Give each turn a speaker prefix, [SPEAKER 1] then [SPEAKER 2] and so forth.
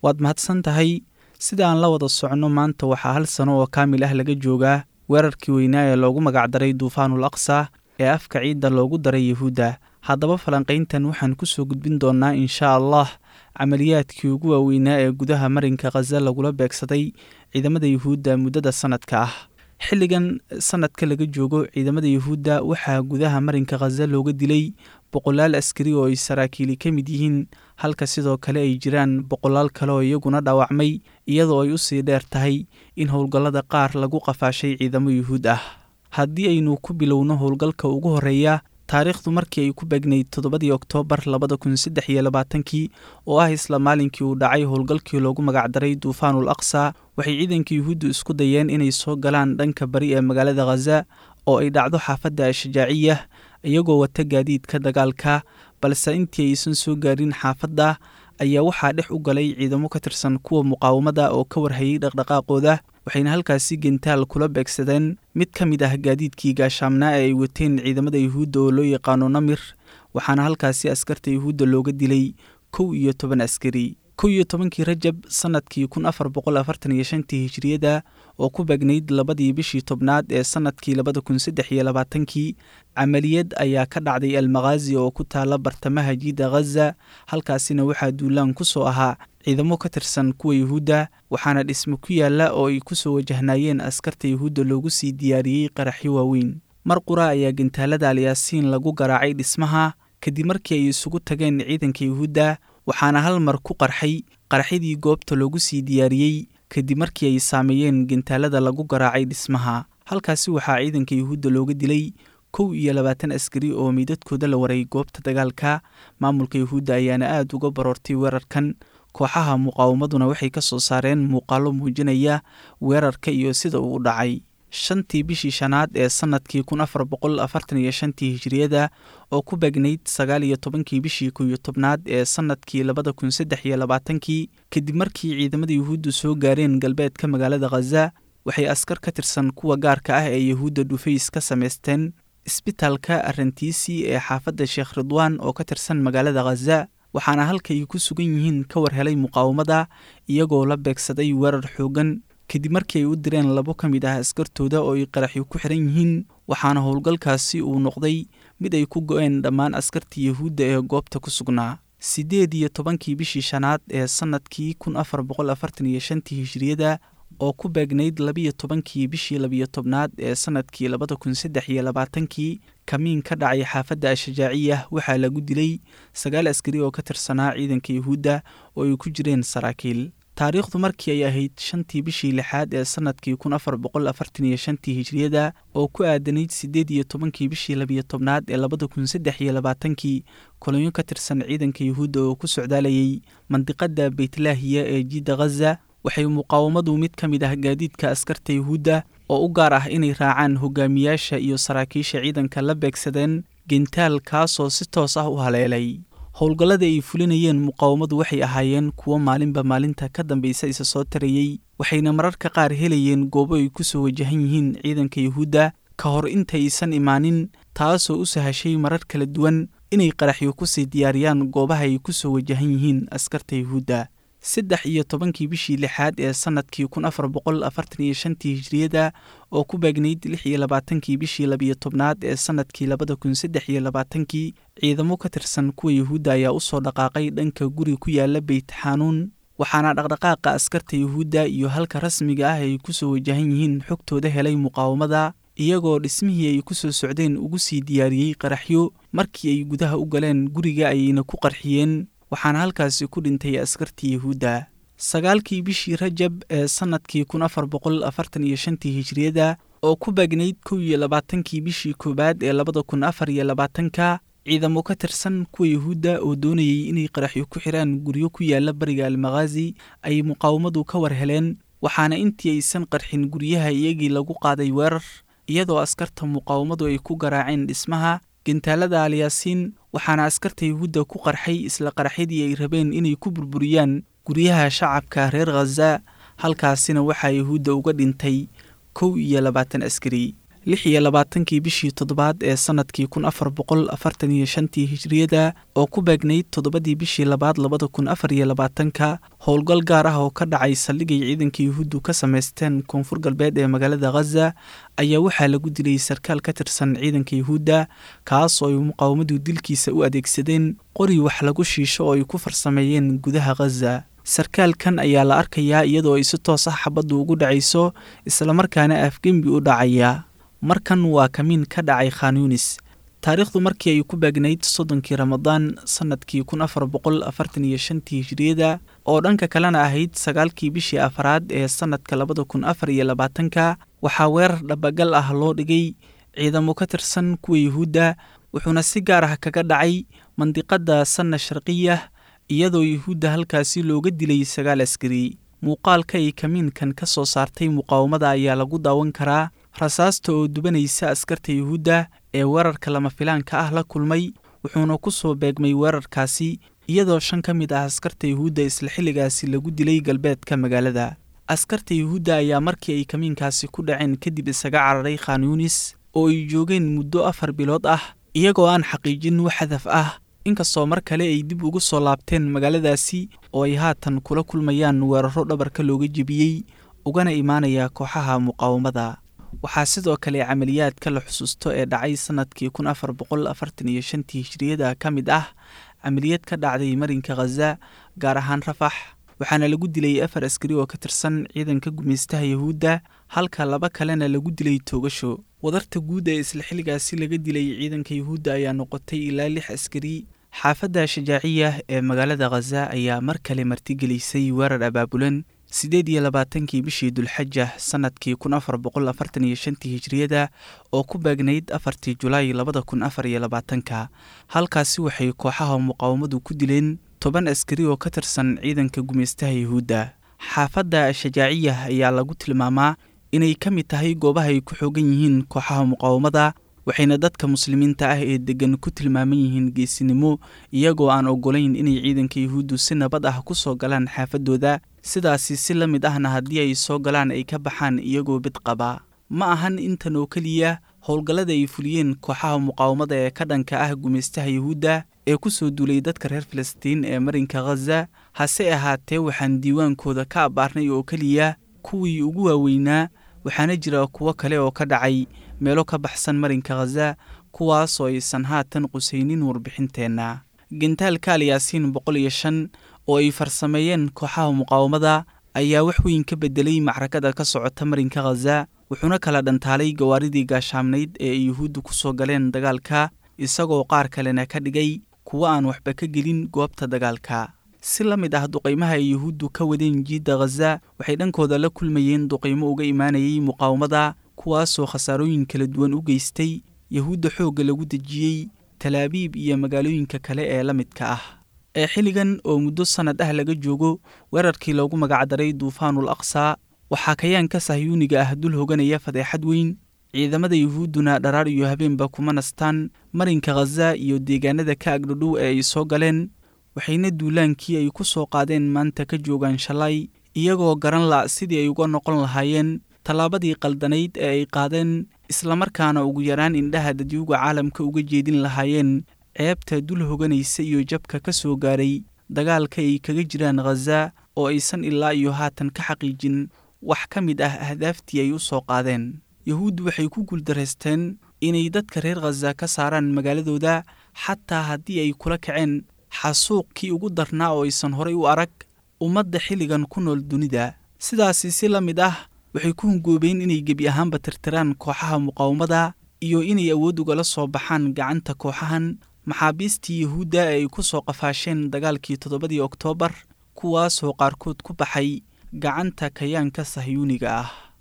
[SPEAKER 1] waad mahadsan tahay. sida aan la wada socono maanta waxaa 1 sano oo kaamil ah laga joogaa weerarkii weynaa ee loogu magacdaray duufaanul aqsa ee afka ciidda loogu daray Yahuudda. haddaba falanqayntan waxaan ku soo gudbin doonaa insha Allah camaliyaadkii ugu waaweynaa ee gudaha marinka Gaza lagula beegsaday ciidamada Yahuudda muddada sanadka ah. xilligan sanadka laga joogo ciidamada Yahuudda waxaa gudaha marinka Gaza looga dilay boqolaal askari oo ay saraakiil ka mid yihiin, halka sidoo kale ay jiraan boqolaal kale oo iyaguna dhaawacmay, iyadoo ay u sii dheer tahay in howlgallada qaar lagu qafaashay ciidamo Yahuud ah. haddii aynu ku bilowno howlgalka ugu horeeya, taariikhdu markii ay ku beegnayd 7 Oktoobar 2023 oo ah isla maalinkii uu dhacay howlgalkii loogu magacdaray duufaanul aqsa, waxay ciidanka Yahuuddu isku dayeen inay soo galaan dhanka bari ee magaalada Gaza oo ay dhacdo xaafadda Shajaaciyah iyagoo wata gaadiidka dagaalka, balse intii aysan soo gaarin xaafadda ayaa waxaa dhex u galay ciidamo ka tirsan kuwa muqaawamada oo ka warhayay dhaqdhaqaaqooda, waxayna halkaasi gentaal kula beegsadeen mid ka mid ah gaadiidkii gaashaamnaa ee ay wateen ciidamada Yahuudda oo loo yaqaano Namir, waxaana halkaasi askarta Yahuudda looga dilay 11 askari. 11kii Rajab sanadkii 1445 Hijriyada oo ku beegnayd 2 bishii tobnaad ee sanadkii 2023, camaliyad ayaa ka dhacday Al-Maghazi oo ku taala bartamaha jiida Gaza. halkaasina waxaa duulaan ku soo ahaa ciidamo ka tirsan kuwa Yahuudda, waxaana dhismo ku yaala oo ay ku soo wajahnaayeen askarta Yahuudda loogu sii diyaariyey qaraxyo waaweyn. mar qura ayaa gentaalada Al-Yaasiin lagu garaacay dhismaha kadib markii ay isugu tageen ciidanka Yahuudda, waxaana hal mar ku qarxay qaraxyadii goobta loogu sii diyaariyey kadib markii ay saameeyeen gentaalada lagu garaacay dhismaha. halkaasi waxaa ciidanka Yahuudda looga dilay 21 askari oo meydadkooda la waray goobta dagaalka. maamulka Yahuudda ayaana aad uga baroortay weerarkan. kooxaha muqaawamaduna waxay ka soo saareen muuqaallo muujinaya weerarka iyo sida uu u dhacay. 5tii bishii shanaad ee sanadkii 1445 Hijriyada oo ku beegnayd 19kii bishii 11aad ee sanadkii 2023, kadib markii ciidamada Yahuuddu soo gaareen galbeedka magaalada Gaza, waxay askar ka tirsan kuwa gaarka ah ee Yahuudda dhufays ka samaysteen isbitaalka Arantiisi ee xaafadda Sheekh Ridwaan oo ka tirsan magaalada Gaza, waxaana halka ay ku sugan yihiin ka warhelay muqaawamada iyagoo la beegsaday weerar xoogan kadib markii ay u direen 2 ka mid ah askartooda oo ay qaraxyo ku xiran yihiin, waxaana howlgalkaasi uu noqday mid ay ku go'een dhammaan askartii Yahuudda ee goobta ku sugnaa. 18kii bishii shanaad ee sanadkii 1445 Hijriyada oo ku beegnayd 12kii bishii 12aad ee sanadkii 2023, kamiin ka dhacay xaafadda Shajaaciyah waxaa lagu dilay 9 askari oo ka tirsanaa ciidanka Yahuudda oo ay ku jireen saraakiil. taariikhdu markii ay ahayd 5tii bishii 6aad ee sanadkii 1445 Hijriyada oo ku aadanayd 18kii bishii 12aad ee 2023, kolonyo ka tirsan ciidanka Yahuudda oo ku socdaalayay mandiqada Beytlaahiya ee jiida Gaza, waxay muqaawamadu mid ka mid ah gaadiidka askarta Yahuudda oo u gaar ah inay raacaan hogaamiyaasha iyo saraakiisha ciidanka la beegsadeen gentaal kaasoo si toos ah u haleelay. howlgallada ay fulinayeen muqaawamadu waxay ahaayeen kuwo maalinba maalinta ka dambaysa isa soo tarayey, waxayna mararka qaar helayeen goobo ay ku soo wajahan yihiin ciidanka Yahuudda ka hor intaysan imaanin, taasoo u sahashay marar kala duwan inay qaraxyo ku sii diyaariyaan goobaha ay ku soo wajahan yihiin askarta Yahuudda. 13kii bishii 6aad ee sanadkii 1445 Hijriyada oo ku beegnayd 26kii bishii 12aad ee sanadkii 2023, ciidamo ka tirsan kuwa Yahuudda ayaa u soo dhaqaaqay dhanka guri ku yaala Beyt Xanuun, waxaana dhaqdhaqaaqa askarta Yahuudda iyo halka rasmiga ah ay ku soo wajahan yihiin xogtooda helay muqaawamada, iyagoo dhismihii ay ku soo socdeen ugu sii diyaariyey qaraxyo. markii ay gudaha u galeen guriga ayayna ku qarxiyeen, waxaana halkaasi ku dhintay askartii Yahuudda. 9kii bishii Rajab ee sanadkii 1445 Hijriyada oo ku beegnayd 21kii bishii koobaad ee 2024, ciidamo ka tirsan kuwa Yahuudda oo doonayay inay qaraxyo ku xiraan guryo ku yaala bariga Al-Maghazi ay muqaawamadu ka warheleen, waxaana intii aysan qarxin guryaha iyagii lagu qaaday weerar, iyadoo askarta muqaawamadu ay ku garaaceen dhismaha gentaalada Al-Yaasiin, waxaana askarta Yahuudda ku qarxay isla qaraxyadii ay rabeen inay ku burburiyaan guryaha shacabka reer Gaza. halkaasina waxaa Yahuudda uga dhintay 21 askari. 26 bishii toddobaad ee sanadkii 1445 hijriyada oo ku beegnayd 7 bishii labaad 2024 howlgal gaar ah oo ka dhacay saldhigay ciidanka Yuhuuddu ka sameysteen koonfur galbeed ee magaalada Gaza ayaa waxaa lagu dilay sarkaal ka tirsan ciidanka Yuhuudda kaas oo ay muqaawamadu dilkiisa u adeegsadeen qori wax lagu shiisho oo ay ku farsameeyeen gudaha Gaza. sarkaalkan ayaa la arkayaa iyadoo ay si toos ah xabaddu ugu dhacayso isla markaana afgembi u dhacaya. markan waa kamiin ka dhacay Khan Yunis taariikhdu markii ay ku beegnayd 30kii Ramadaan sanadkii 1445 hijriyada oo dhanka kalena ahayd 9kii bishii afraad ee sanadka 2024 waxaa weerar dhabagal ah loo dhigay ciidamo ka tirsan kuwa Yuhuudda wuxuuna si gaar ah kaga dhacay mandiqada Sanna Sharqiyah iyadoo Yuhuudda halkaasi looga dilay 9 askari. muuqaalka ay kamiinkan ka soo saartay muqaawamada ayaa lagu daawan karaa rasaasta oo dubanaysa askarta Yuhuudda ee weerarka lama filaanka ah la kulmay wuxuuna ku soo beegmay weerarkaasi iyadoo 5 ka mid ah askarta Yuhuudda isla xilligaasi lagu dilay galbeedka magaalada. askarta Yuhuudda ayaa markii ay kamiinkaasi ku dhaceen kadib isaga cararay Khan Yunis oo ay joogeen muddo 4 bilood ah iyagoo aan xaqiijin wax hadaf ah inkastoo mar kale ay dib ugu soo laabteen magaaladaasi oo ay haatan kula kulmayaan weeraro dhabarka looga jebiyey ugana imaanaya kooxaha muqaawamada. waxaa sidoo kale camaliyaadka la xusuusto ee dhacay sanadkii 1445 hijriyada ka mid ah camaliyad ka dhacday marinka Gaza gaar ahaan Rafax waxaana lagu dilay 4 askari oo ka tirsan ciidanka gumeystaha Yuhuudda halka 2 kalena lagu dilay toogasho. wadarta guud ee isla xilligaasi laga dilay ciidanka Yuhuudda ayaa noqotay ilaa 6 askari. xaafadda Shajaaciyah ee magaalada Gaza ayaa mar kale martigelisay weerar abaabulan 28kii bishii Dulxajah sanadkii 1445 hijriyada oo ku beegnayd 4 Julaay 2024 halkaasi waxay kooxaha muqaawamadu ku dileen 10 askari oo ka tirsan ciidanka gumeystaha Yuhuudda. xaafadda Shajaaciyah ayaa lagu tilmaamaa inay ka mid tahay goobaha ay ku xoogan yihiin kooxaha muqaawamada waxayna dadka muslimiinta ah ee degan ku tilmaaman yihiin geesinimo iyagoo aan ogolayn inay ciidanka Yuhuuddu si nabad ah ku soo galaan xaafadooda sidaasi si la mid ahna haddii ay soo galaan ay ka baxaan iyagoo bid qaba. ma ahan intan oo keliya howlgallada ay fuliyeen kooxaha muqaawamada ee ka dhanka ah gumeystaha Yuhuudda ee ku soo duulay dadka reer Filistiin ee marinka Gaza hase ahaatee waxaan diiwaankooda ka abaarnay oo keliya kuwii ugu waaweynaa waxaana jira kuwo kale oo ka dhacay meelo ka baxsan marinka Gaza kuwaas oo aysan haatan qusaynin warbixinteena. gentaalka Al-Yaasiin 105 oo ay farsameeyeen kooxaha muqaawamada ayaa wax weyn ka bedelay macrakada ka socota marinka Gaza wuxuuna kala dhantaalay gawaaridii gaashaamnayd ee ay Yuhuuddu ku soo galeen dagaalka isagoo qaar kalena ka dhigay kuwa aan waxba ka gelin goobta dagaalka. si la mid ah duqeymaha ay Yuhuuddu ka wadeen jiida Gaza waxay dhankooda la kulmayeen duqeymo uga imaanayay muqaawamada kuwaasoo khasaarooyin kala duwan u geystay Yuhuudda xoogga lagu dejiyey Tel Aviv iyo magaalooyinka kale ee la midka ah. xilligan oo muddo sanad ah laga joogo weerarkii loogu magacdaray Duufaanul Aqsa waxaa kayaanka Sahyuuniga ah dul hoganaya fadeexad weyn ciidamada Yuhuudduna dharaar iyo habeenba kuma nastaan marinka Gaza iyo deegaanada ka agdhow ee ay soo galeen waxayna duulaankii ay ku soo qaadeen maanta ka joogaan shalay iyagoo garan la sidii ay uga noqon lahaayeen tallaabadii qaldanayd ee ay qaadeen isla markaana ugu yaraan indhaha dadyuga caalamka uga jeedin lahaayeen ceebta dul hoganaysa iyo jabka ka soo gaaray dagaalka ay kaga jiraan Gaza oo aysan ilaa iyo haatan ka xaqiijin wax ka mid ah ahdaaftii ay u soo qaadeen. Yuhuuddu waxay ku guuldareysteen inay dadka reer Gaza ka saaraan magaaladooda xataa haddii ay kula kaceen xasuuqkii ugu darnaa oo aysan horay u arag ummadda xilligan ku nool dunida. sidaasi si la mid ah waxay ku hungoobeen inay gebi ahaanba tirtiraan kooxaha muqaawamada iyo inay awood ugala soo baxaan gacanta kooxahan maxaabiistii Yuhuudda ee ay ku soo qafaasheen dagaalkii 7 Oktoobar kuwaasoo qaarkood ku baxay gacanta kayaanka Sahyuuniga ah.